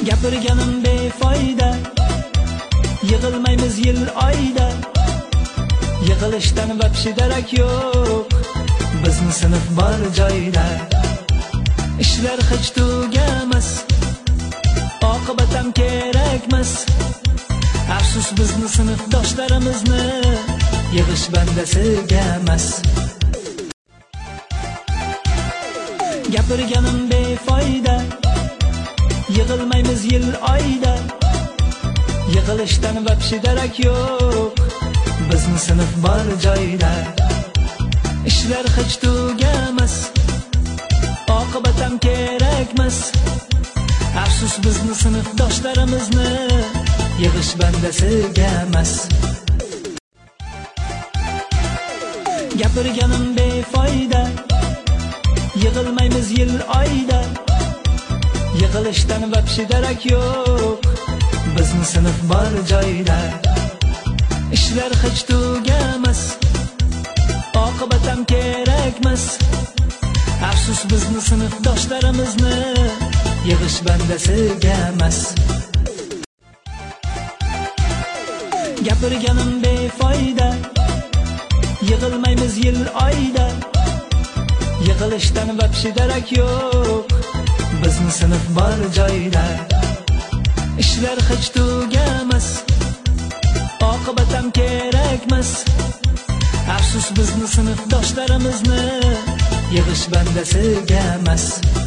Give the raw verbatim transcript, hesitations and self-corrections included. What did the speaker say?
Gapirganim befoyda, yig'ilmaymiz yil oyda. Yig'ilishdan vapshi darak yo'q, bizni sinf bor joyda. Ishlar hech tugamas, oqibat ham kerakmas. Afsus bizni sinfdoshlarimizni yig'ish bandasiga emas. Gapirganim befoyda, yig'ilmaymiz yil oyda. Yig'ilishdan vapshi darak yo'q, bizni sinf bor joyda. Ishlar hech tugamas, oqibat ham kerakmas. Afsus bizni sinfdoshlarimizni yig'ish bandasiga emas. Gapirganim befoyda, yig'ilmaymiz yil oyda. Yig'ilishdan vapshi darak yo'q, bizni sinf bor joyda. Ishlar hech tugamas, oqibat ham kerakmas. Afsus bizni sinfdoshlarimizni yig'ish bandasiga emas. Gapirganim befoyda, yig'ilmaymiz yil oyda. Yig'ilishdan vapshi darak yo'q, bizni sinf bor joyda. Ishlar hech tugamas, oqibat ham kerakmas. Afsus bizni sinfdoshlarimizni yig'ish bandasiga emas.